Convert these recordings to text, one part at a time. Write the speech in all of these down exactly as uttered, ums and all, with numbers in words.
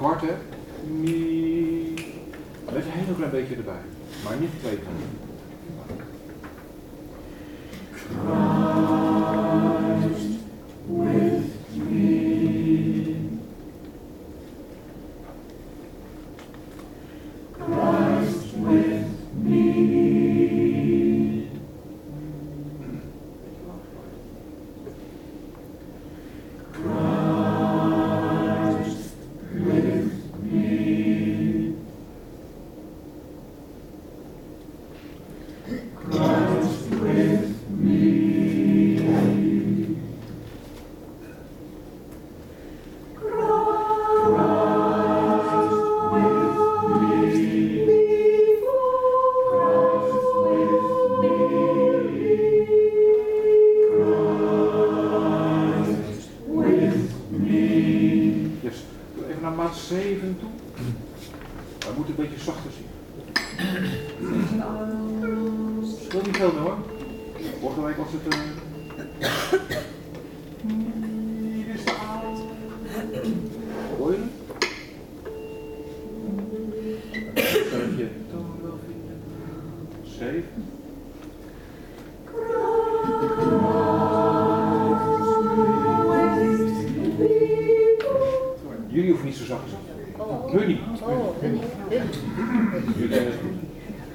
kwart, hè? Mi. Met een heel klein beetje erbij. Maar niet twee tonen. Christ with me. Christ with me. Jullie hoeven niet zo zacht te zijn. Hun niet. Jullie zijn het goed.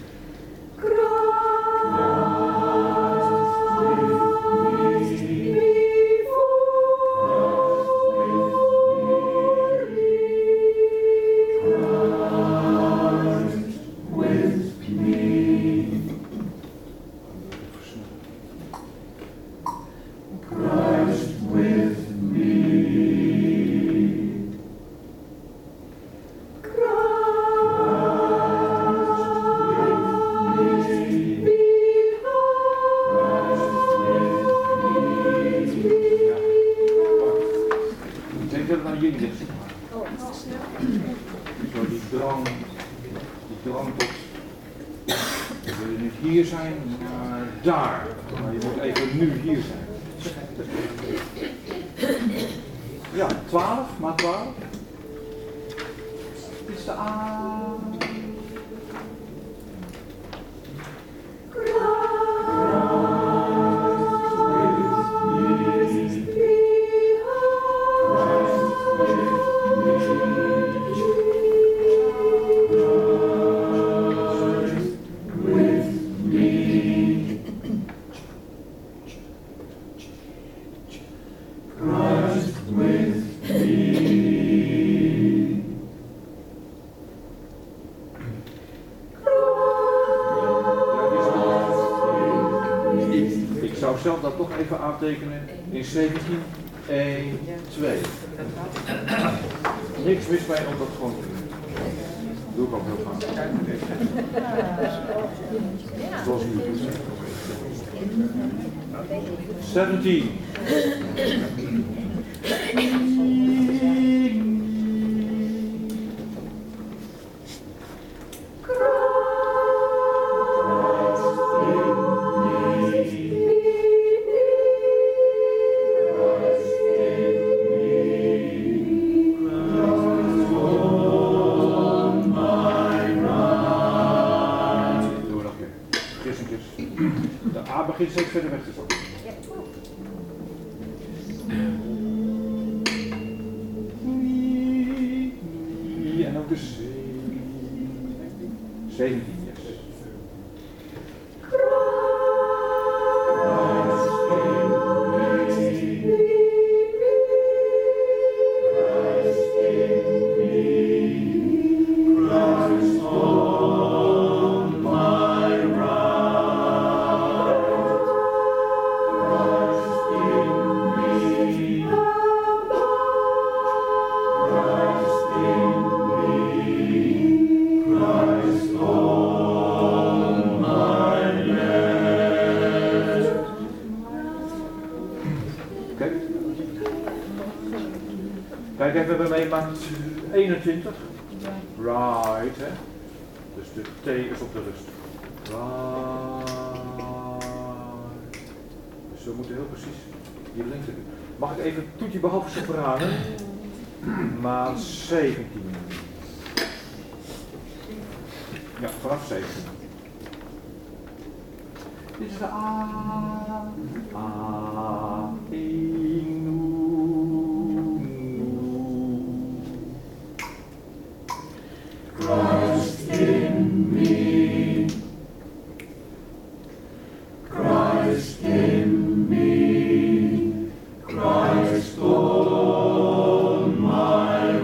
Zelf dat toch even aantekenen in zeventien, één, twee. Niks mis bij om dat gewoon te doen. Dat doe ik ook heel vaak. Zoals u het doet. zeventien. Begin steeds verder weg te zakken. En ook de zeventien. Kijk even bij mij, maakt eenentwintig. Right, hè. Dus de T is op de rust. Right. Dus we moeten heel precies die lengte doen. Mag ik even een toetje behalve sopranen? maat zeventien. Ja, vanaf zeventien. Dit is de A. A. I. Nu. Christ in me. Christ in me. Christ on my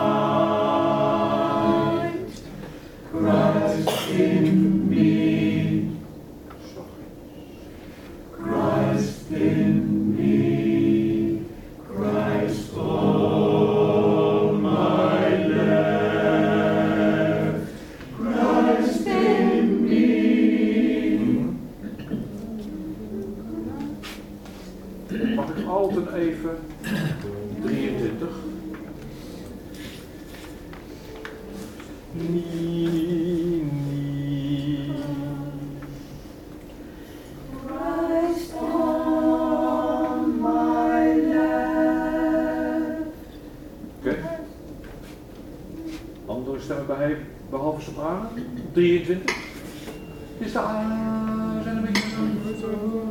right. Christ in me. Christ in me. Christ on my left. Christ in me. Mag ik altijd even drieëntwintig? Nee, nee. Christ on my left. Oké. Okay. Andere stemmen bij, behalve sopranen? drieëntwintig. Is de A, zijn een beetje zo.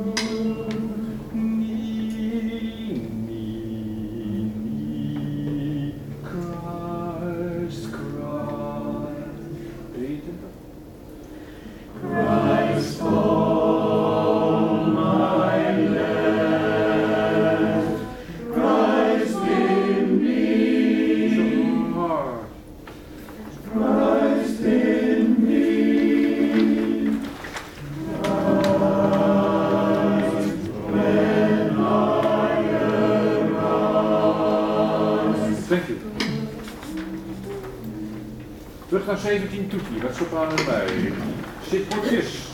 Nee, nee, nee. Christ, Christ. drieëntwintig. Christ on my left. Christ in me. Zo hard. Christ in me. Christ when I arise. Thank you. Terug naar zeventien toetie, met sopranen erbij. Zit potjes.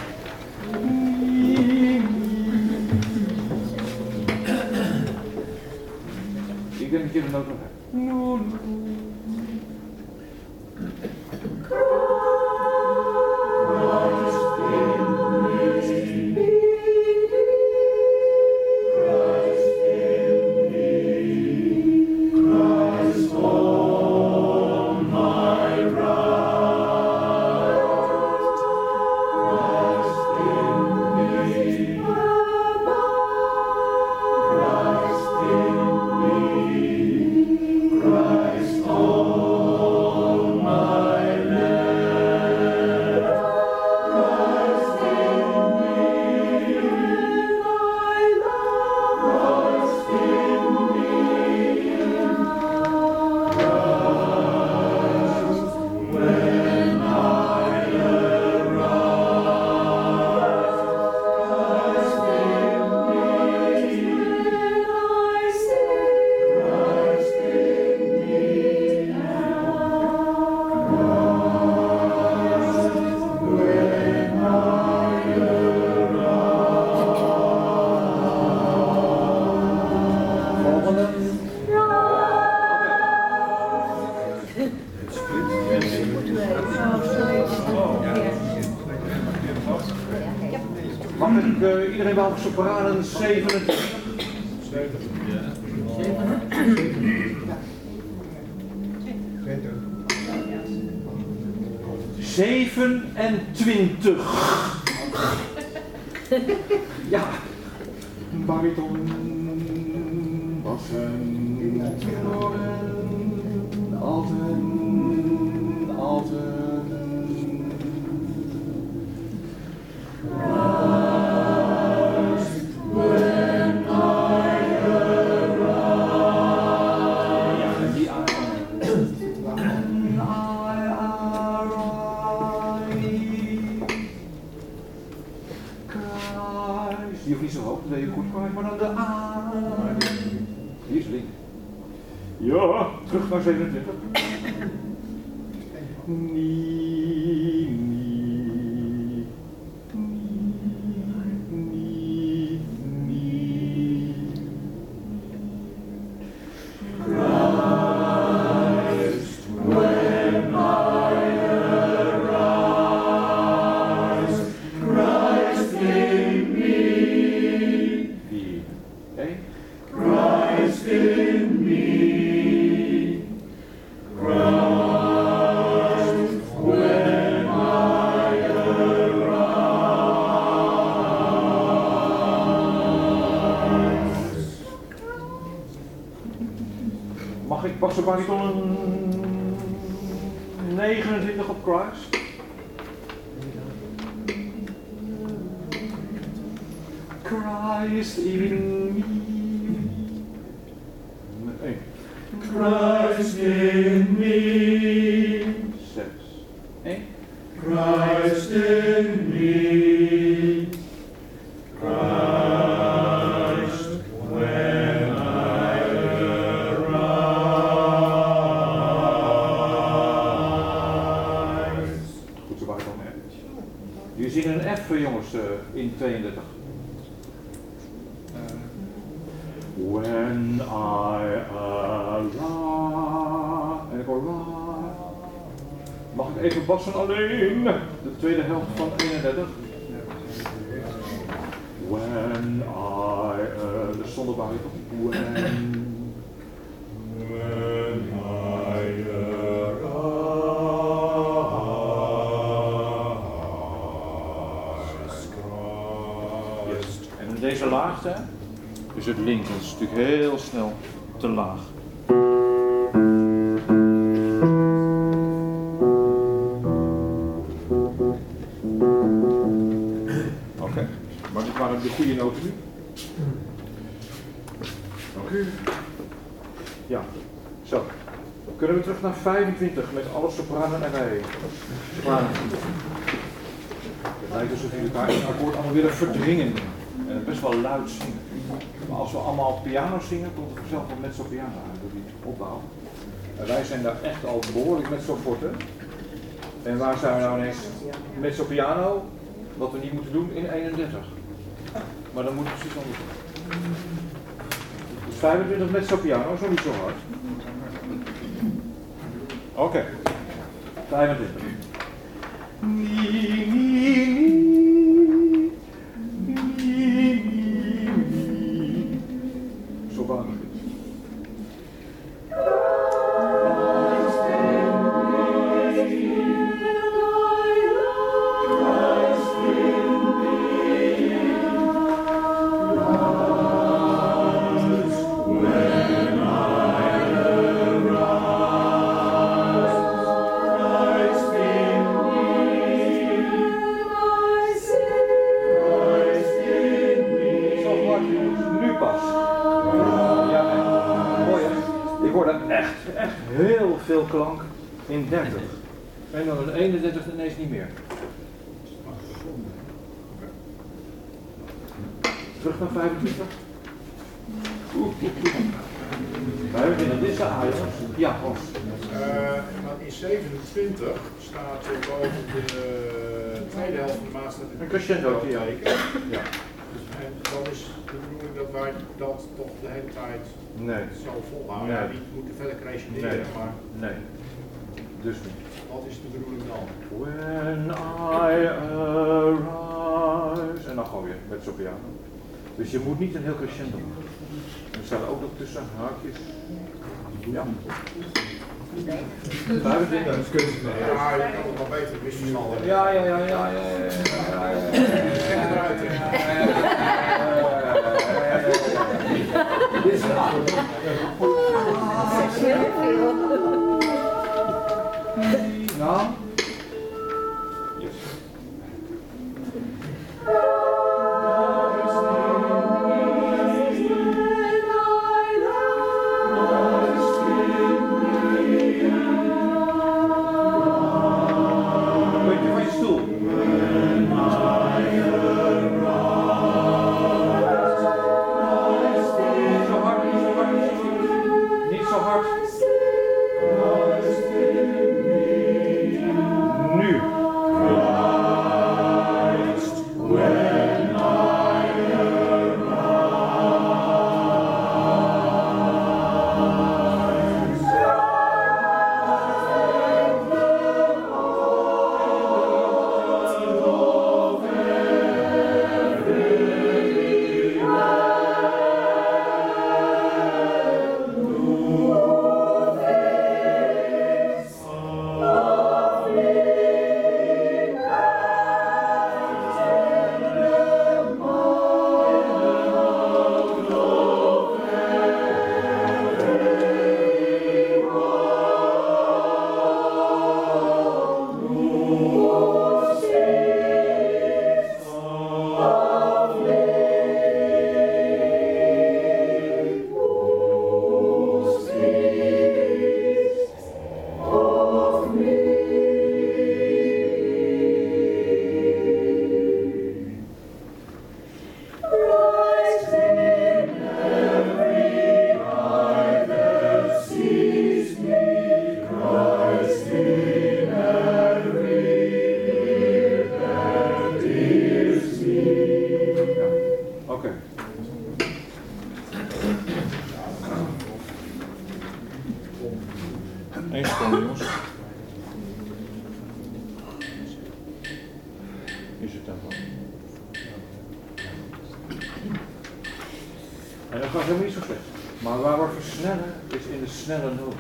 Ik denk dat je de noot nog hebt. Christ in me. Christ in me. Christ on my right. Christ in me. Christ in me. Christ on my left. Christ in me. Christ in me. Christ when I arise. Christ in me. Christ in me. Christ when I Volgende. Mag ik uh, iedereen behalve sopranen zevenentwintig? zevenentwintig. Ja. Bariton. Bassen. Tenoren. Alten. Alten. Christ when I arise. Ja, die A. When I arise. Christ. Die hoeft niet zo hoog, dat deed je goed kwijt, maar dan de A. Hier is link. Ja, terug naar zevenentwintig. Nee, nee, nee, nee. Christ when I arise. Christ in me. Die. Oké. Christ in me. Mag ik bassobariton een negenentwintig op Christ? Christ in me. Eén. Christ in me. Zes. Eén. Christ in me. Christ when I arise. Goed zo, waar dan? Jullie zingen een F, jongens, uh, in tweeëndertig. When I arrive. En ik hoor arrive. Mag ik even bassen alleen? De tweede helft van eenendertig. When I, uh, de zonder bariton. When. When I arise. Yes. En deze laagte is het linker. Dat is natuurlijk heel snel te laag. Oké, okay. Maar dit waren de goede noten nu. Oké. Okay. Ja, zo. Kunnen we terug naar vijfentwintig met alle sopranen en wij. Sopranen. Het lijkt alsof jullie elkaar in het akkoord allemaal weer verdringen. En best wel luid zingen. Maar als we allemaal piano zingen, komt er vanzelf wel mezzo piano uit door die opbouw. En wij zijn daar echt al behoorlijk mezzo forte. En waar zijn we nou ineens mezzo piano? Wat we niet moeten doen in eenendertig. Maar dan moet het precies anders zijn. Dus vijfentwintig mezzo piano, zo niet zo hard. Oké. Okay. vijfentwintig. Nee, nee, nee. Zo baan ik het. Heel veel klank in dertig. En dan in eenendertig ineens niet meer. Terug naar vijfentwintig. vijfentwintig, dit is de A, jongens. Ja, Hans. Uh, in zevenentwintig staat er boven de tweede helft van de maat staat een crescendo, ja. Ja. En dan is de bedoeling dat wij dat toch de hele tijd nee. zo volhouden. Nee. Ja, die moeten verder crescenderen, nee. maar nee, dus niet. Wat is de bedoeling dan? When I arise. En dan gewoon weer met zo'n piano. Dus je moet niet een heel crescendo maken. Er staan ook nog tussen haakjes. Ja. vijfentwintig. Ja, je kan het wel beter misverstanden. Ja, ja, ja, ja, ja, dit is een acht. Nou. Yes. Zo hard, zo hard. Eén seconde, jongens. Is het tempo. En dat gaat helemaal niet zo slecht. Maar waar we versnellen is in de snelle noot.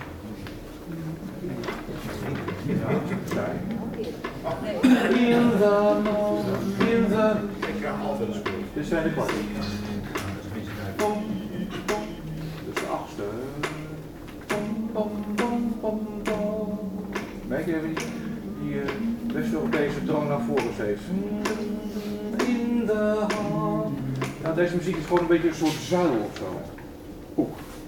Ja, kijk. In the note, in the... Ik ga altijd eens goed. Dit zijn de kwarten. Pom, pom. Dus de achtste. Pom, pom, pom, pom, pom. Merk je die, die uh, West-Europese toon naar voren steeds? In the hand. Nou, deze muziek is gewoon een beetje een soort zuil of zo. Oeh.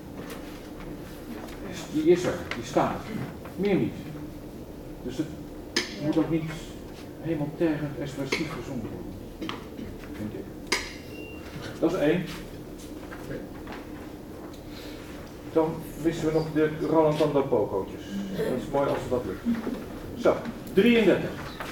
Die is er, die staat. Meer niet. Dus het moet ook niet helemaal tergend expressief gezongen worden. Vind ik. Dat is één. Dan missen we nog de Roland van de Pocootjes. Dat is mooi als het dat lukt. Zo, drieëndertig.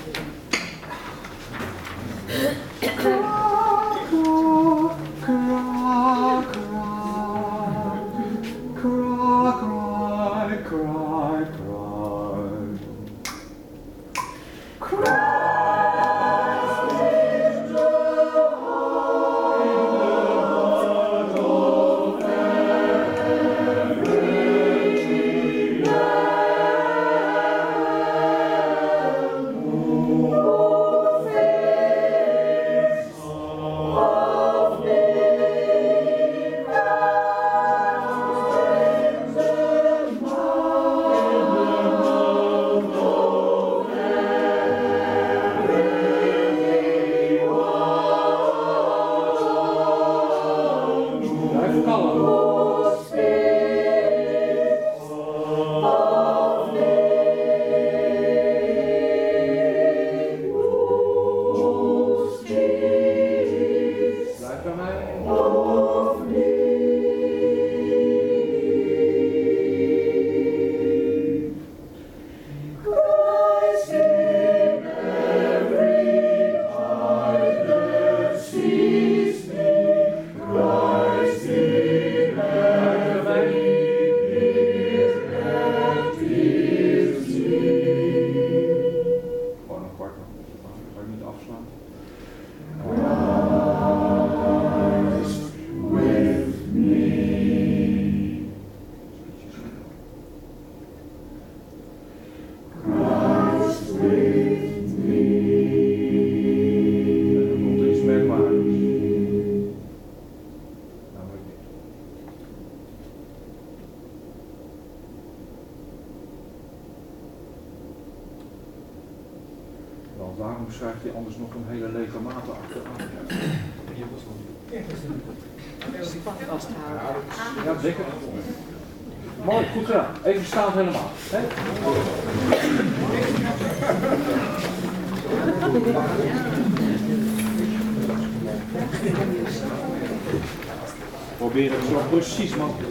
Waarom schrijft hij anders nog een hele lege mate achteraan? Ja, zeker. Mooi, goed gedaan. Even staand helemaal. Hè? Probeer het zo precies mogelijk.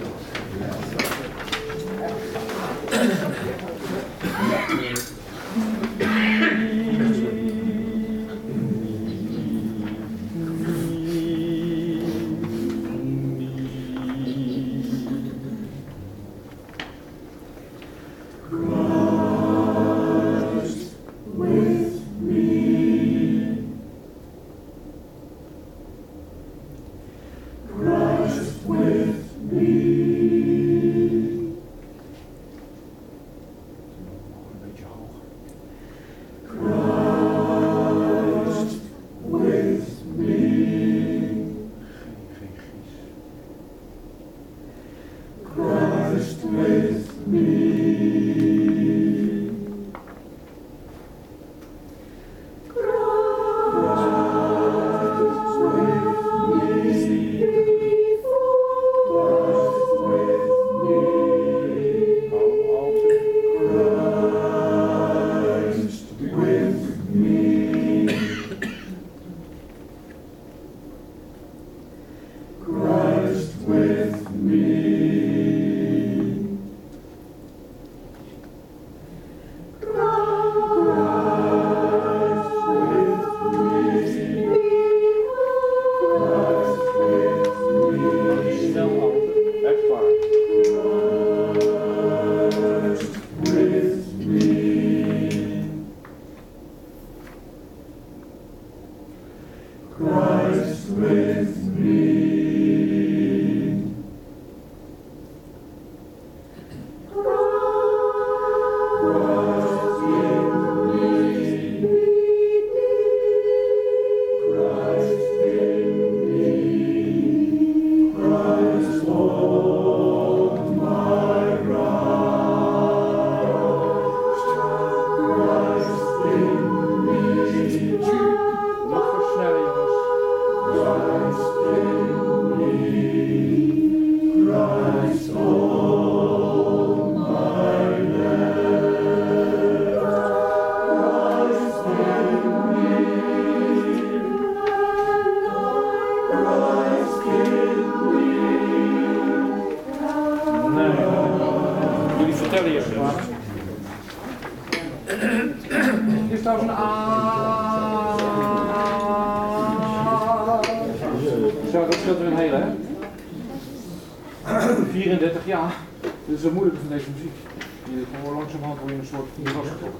de eerste sopranen. Dit is trouwens een A. Zo, dat scheelt er een hele, hè? vierendertig jaar. Dit is het moeilijke van deze muziek. Je gewoon langzamerhand word je een soort moerasklok.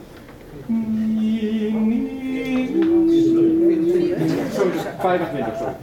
Sorry, vijfentwintig, sorry.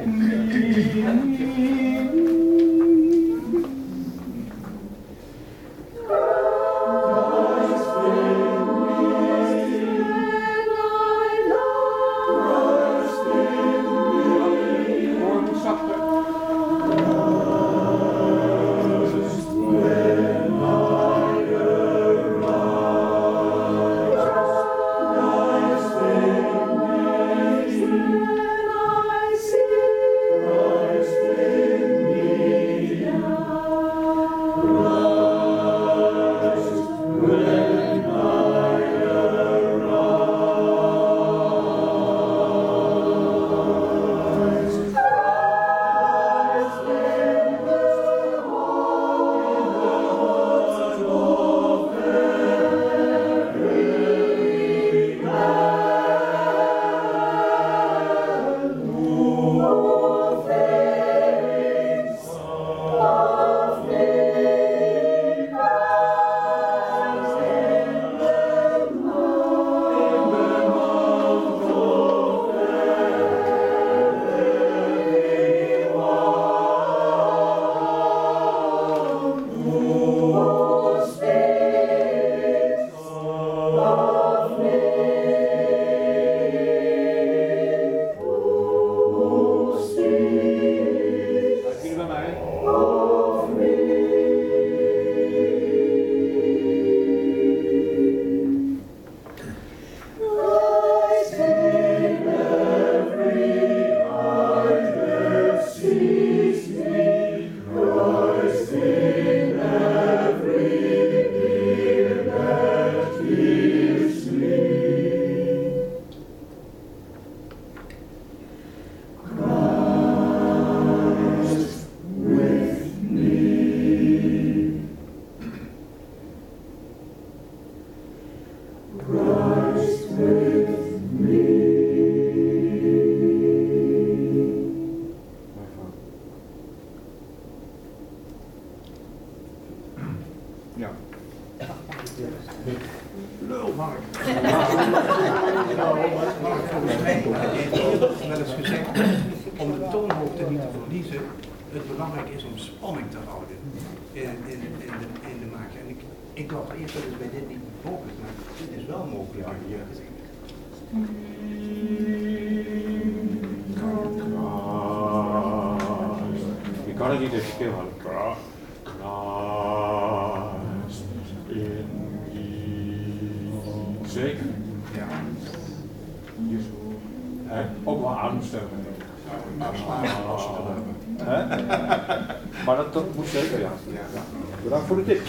Maar dat, dat moet zeker, ja. Bedankt voor de tip.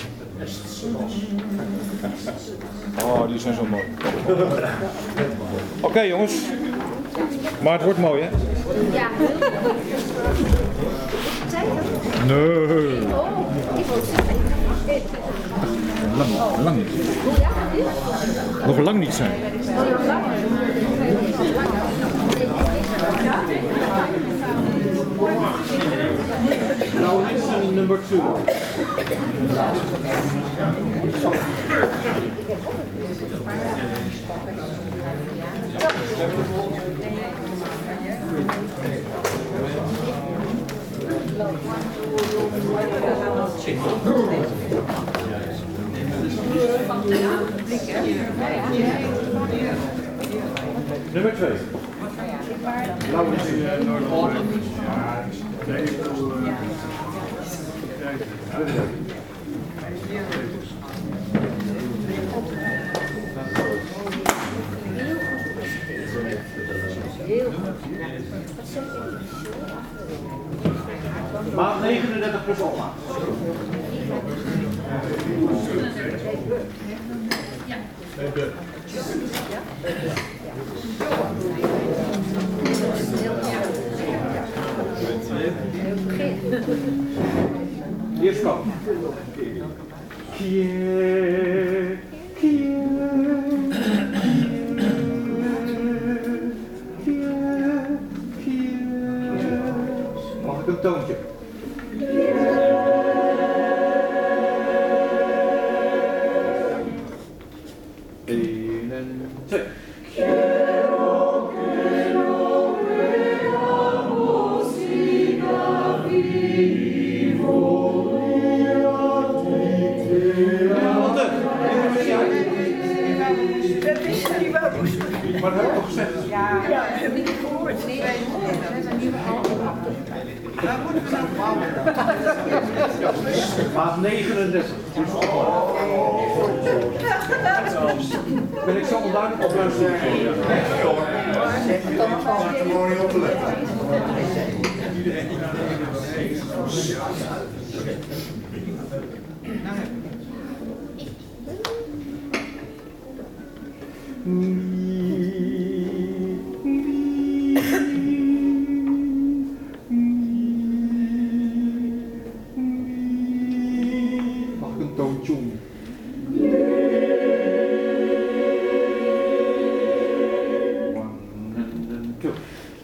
Oh, die zijn zo mooi. Oké okay, jongens. Maar het wordt mooi, hè? Ja. Nee. Lang, lang niet. Nog lang niet zijn. Now listen number two. Nummer twee. Laurens in Noord-Holland. Maat negenendertig plus Alma. Ja. Eerst kan. Kyrie, Kyrie, Kyrie, Kyrie. Mag ik een toontje? Eén en twee. Maar dat heb ik toch gezegd? Ja, ja, heb ik gehoord. Nee, wij zijn een nieuwe album. Waar moeten we nou bouwen? Maat negenendertig. Dus ben ik zo onduidelijk op luisteren? Maak er gewoon niet op te letten. Mag ik een toontje om? One and then two.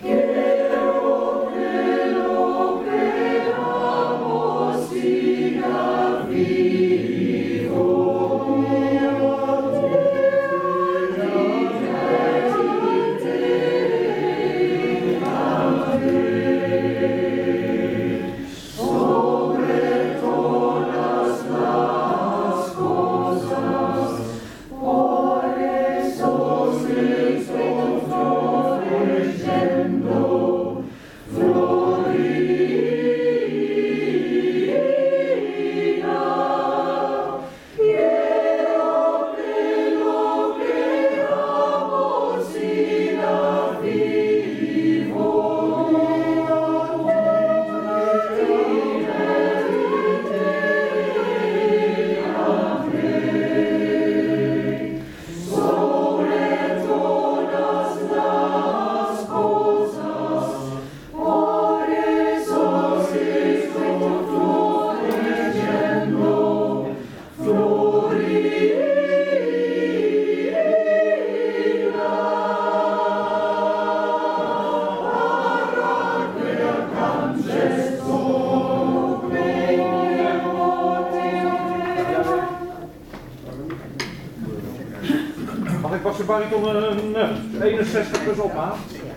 Mag ik bassenbariton een uh, eenenzestig plus opmaat?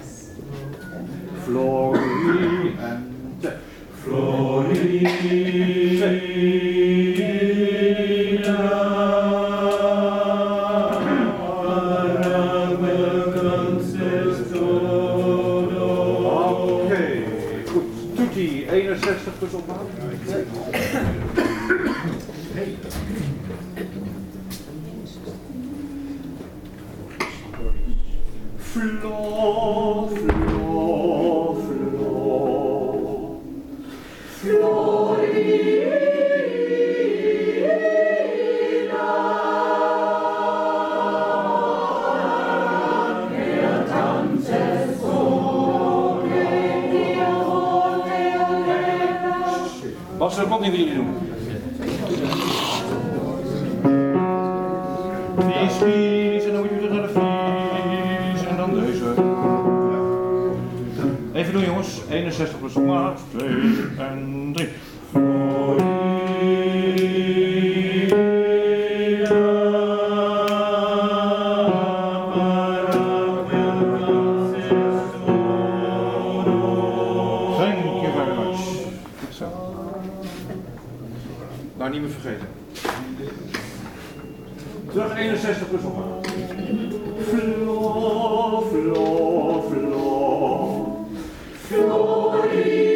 Florie en te. Florina. Oké, goed. Tutti, eenenzestig plus opmaat? Flo, flo, flo. Florina. Bas, dat klopt niet wat jullie doen. Vies, vies, en dan moet je weer naar de vies, en dan deze. Even doen jongens, eenenzestig plus maat, twee en drie. Thank you very much. Goed zo. Nou, niet meer vergeten. Terug eenenzestig plus opmaat. Flo, flo, flo. Florina.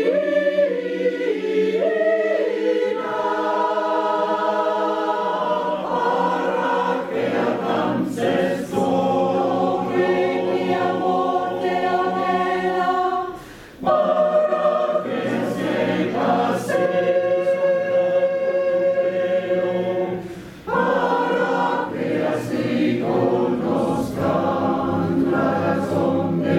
Someday.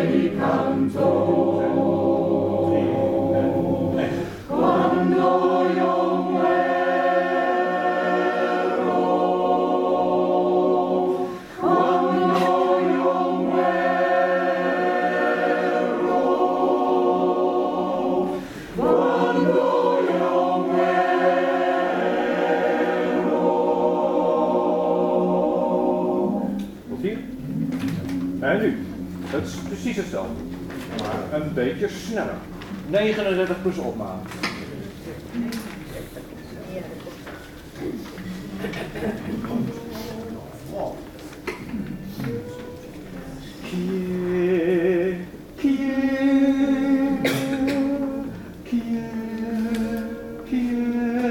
En nu, het is precies hetzelfde, maar een beetje sneller. negenendertig plus opmaat. Kie, kie, kie, kie.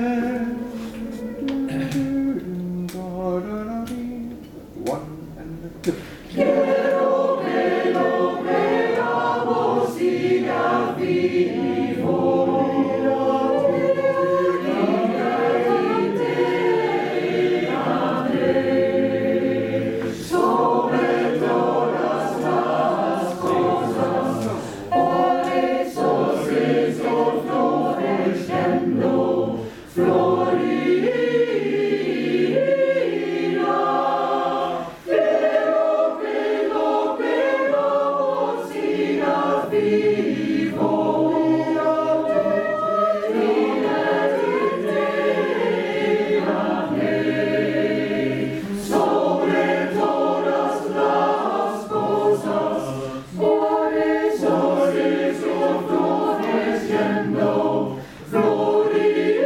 One and two. Quiero que lo veamos siga vivo. Sobre todas las cosas, por eso sigo floreciendo, florida. Quiero que lo veamos siga vivo. Sobre todas las cosas, por eso sigo floreciendo, florida.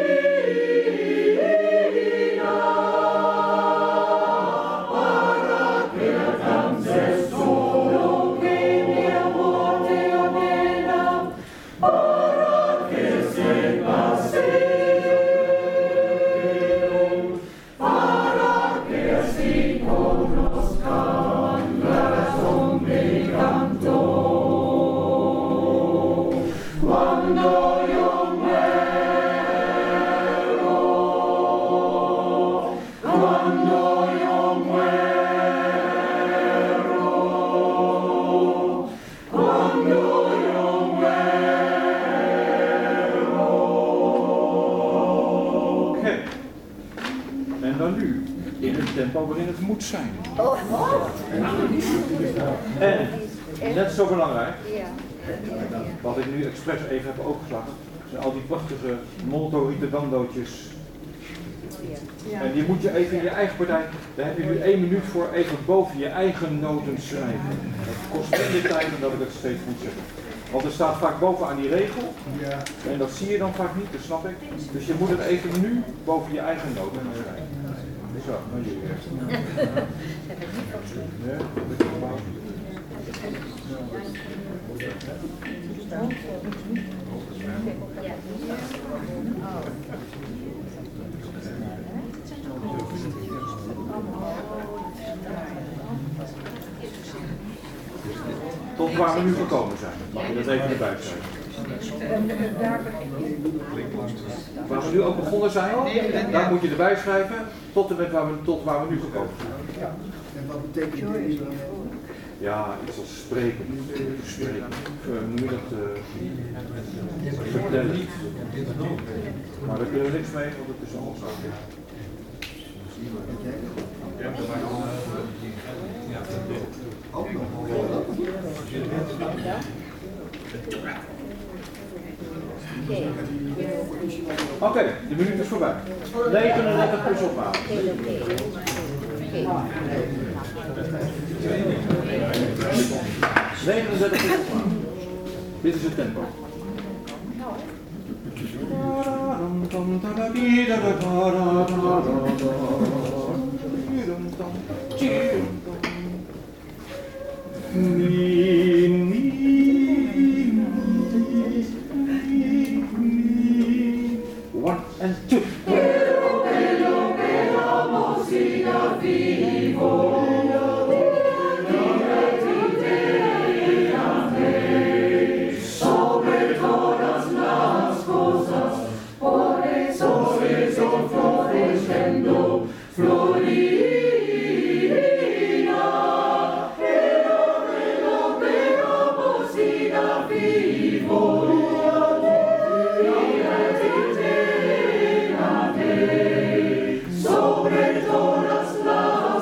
Para que alcances todo lo que mi amor te ordena, para que sepas para que así conozcan la razón del canto. Cuando yo muero, cuando yo muero, cuando yo muero. Oké. En dan nu, in het tempo waarin het moet zijn. En, net zo belangrijk, wat ik nu expres even heb overgeslagen, zijn al die prachtige molto ritegandootjes. En die moet je even in je eigen partij, daar heb je nu één minuut voor, even boven je eigen noten schrijven. Dat kost minder tijd dan dat ik het steeds moet zeggen. Want er staat vaak bovenaan die regel, en dat zie je dan vaak niet, dat snap ik. Dus je moet het even nu boven je eigen noten gaan schrijven. Zo, dan jullie eerst. Ja, dat is wel. Tot waar we nu gekomen zijn. Mag je dat even erbij schrijven? Waar we nu ook begonnen zijn, daar moet je erbij schrijven tot, en met waar we, tot waar we nu gekomen zijn. En wat betekent dit? Ja, iets als spreken. Spreken. Uh, noem je dat? Uh, vertellen. Maar daar kunnen we niks mee, want het is allemaal zo. Ook nog. Oké, okay, de minuut is voorbij. negenendertig plus opmaat. negenendertig plus opmaat. Dit is het tempo. One and two. Quiero que lo veamos siga vivo. Sobre todas las cosas, por eso sigo floreciendo, florida. Quiero que lo veamos siga vivo. Sobre todas las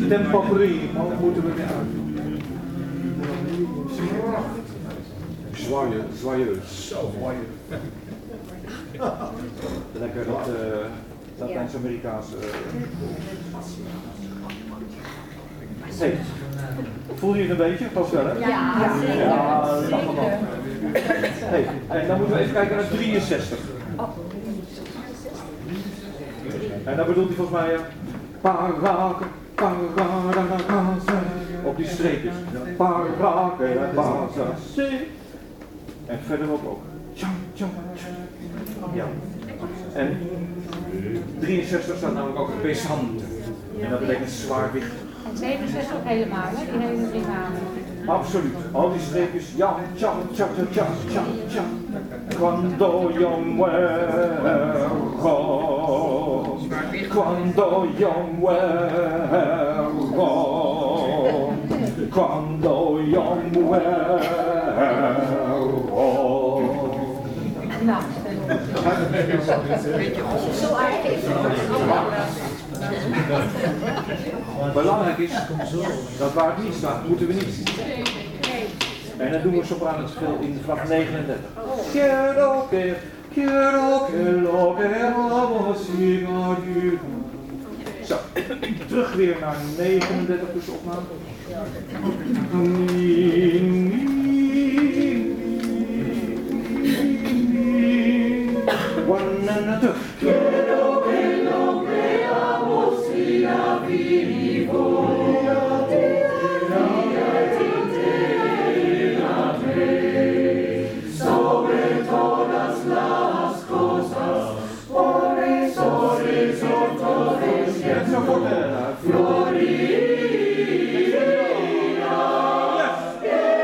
tempo primo moeten we weer uit. Zwaaier, zwaieus. Zo mooi. Lekker dat uh, Latijns-Amerikaanse. Uh... Hey, voel je het een beetje? Pas wel, hè? Ja, zeker. Ja, dat mag wel. Hey, en dan moeten we even kijken naar drieënzestig. En dan bedoelt hij volgens mij, uh, paraken, paraken, op die streepjes. Paraken, paraken, en verderop ook. Ja. En drieënzestig staat namelijk ook pesant. En dat betekent zwaarwicht. En zevenenzestig helemaal, hè? Die hele drie namen. Absoluut. Al die streepjes. Ja, tja, tja, tja, tja, tja, tja. Quando io muero. Quando io muero. Quando io muero. Nou, zo aardig is Belangrijk is dat waar het niet staat, moeten we niet zien. En dat doen we sopraan het veel in vanaf negenendertig. Quiero que, quiero que lo queramos siga. Zo, terug weer naar negenendertig tussen opname. One and two. Quiero que lo creamos siga vivo. Sobre todas las cosas, por eso nosotros Florida. Florida.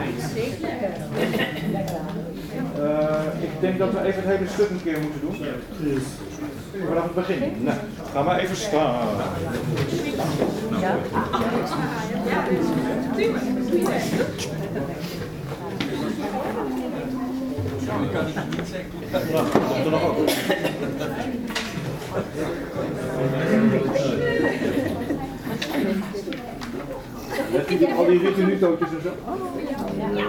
Uh, ik denk dat we even het hele stuk een keer moeten doen. Vanaf het begin. Nou, ga maar even staan. Ja. Nou, komt er nog ook. Let u al die ritunutootjes en zo? Ja.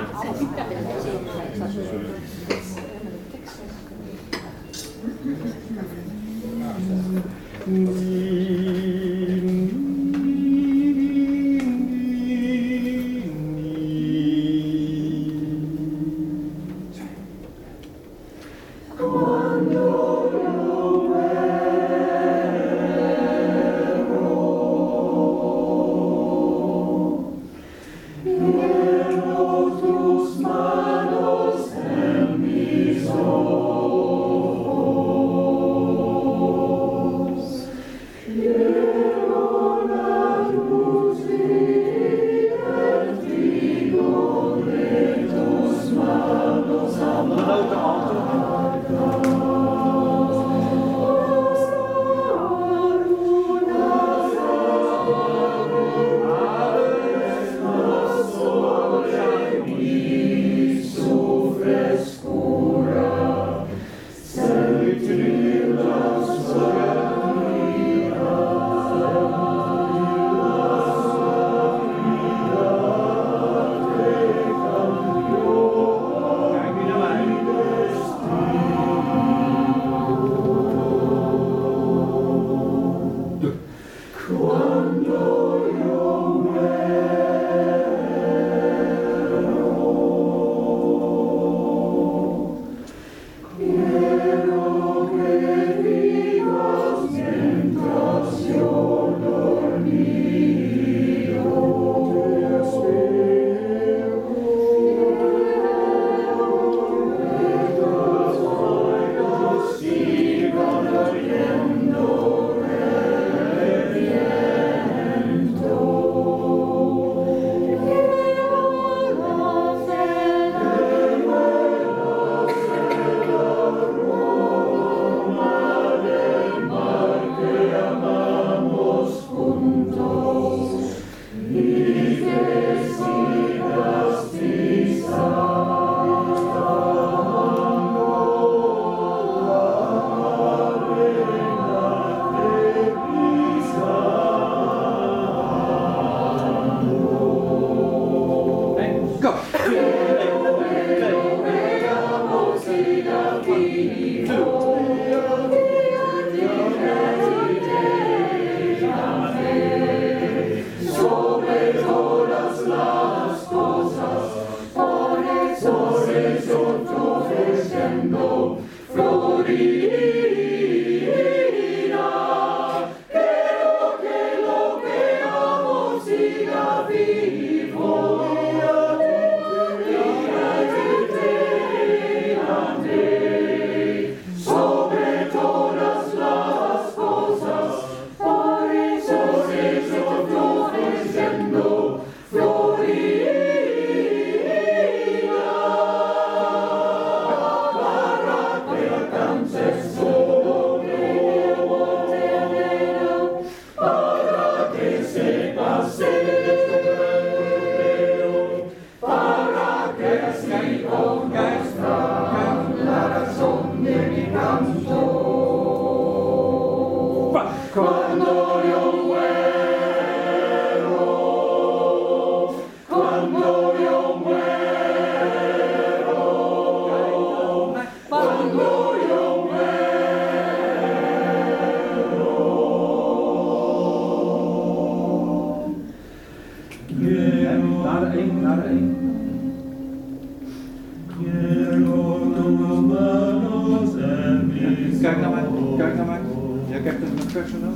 Kijk naar mij, kijk naar mij. Jij kijkt even naar personeel.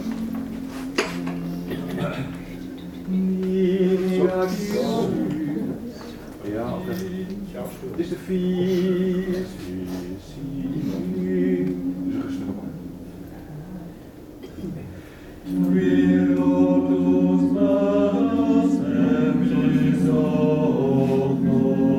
Ja, oké. Het is de vier. Dus rustig op. Relotus manos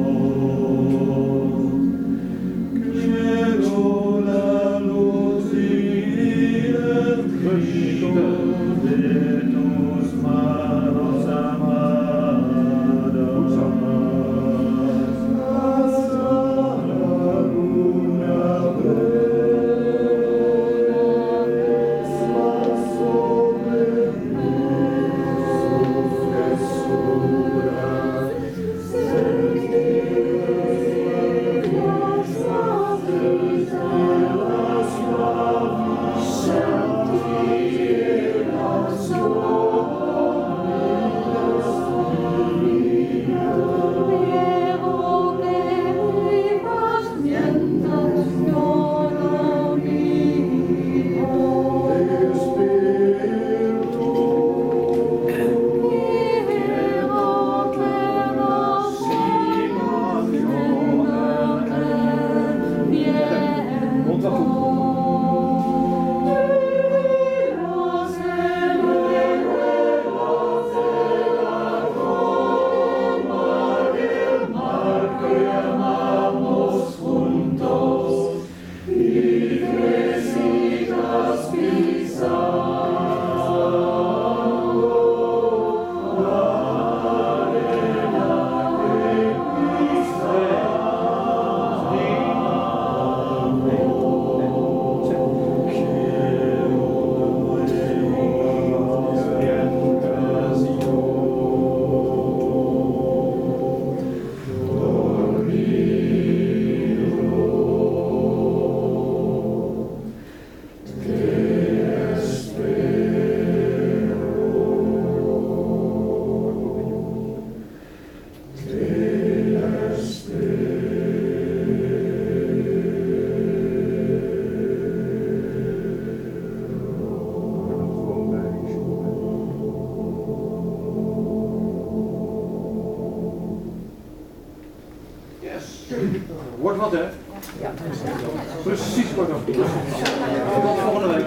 gehad, hè? Precies kwart over. Tot volgende week.